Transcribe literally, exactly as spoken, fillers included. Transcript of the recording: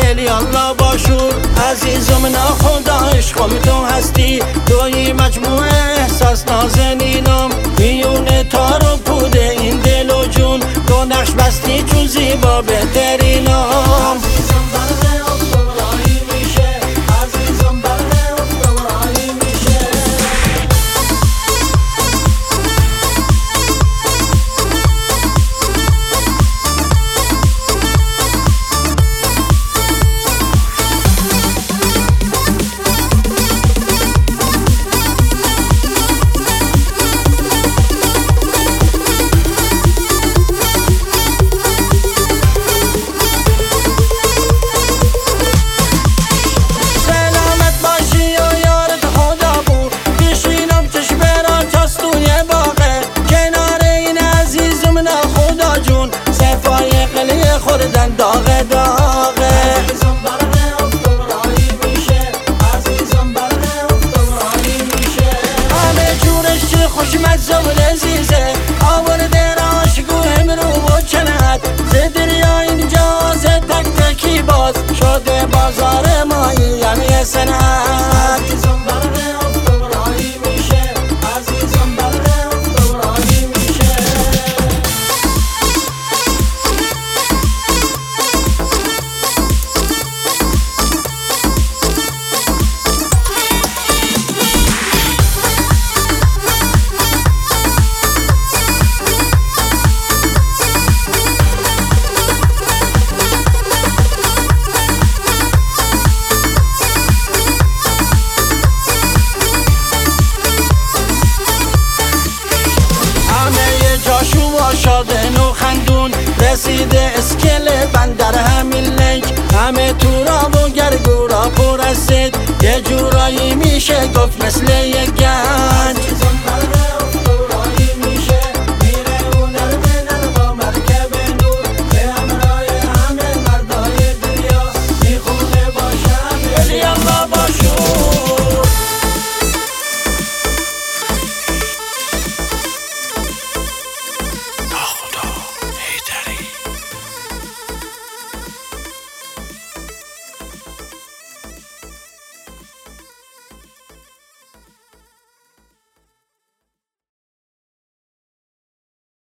دلی الله باشور. عزیزم ناخدا عشقم تو هستی، توی مجموعه احساس نازنینم، میونه تار و پوده این دل و جون، تو نقش بستی چون زیبا بهترینم. خوردن داغه داغه عزیزم برقه افتورایی میشه، عزیزم برقه افتورایی میشه، همه جورش چه خوشمزه و لذیذه، آورده راشگو امرو و چند ز دریا اینجا ز تک تکی باز شده بازار مایی یعنی سنت. عزیزم برقه افتورایی میشه، عزیزم برقه افتورایی میشه. شادن و خندون رسیده اسکل بندر همین لنگ، همه تو را و گرگورا پر است، یه جورایی میشه گفت مثل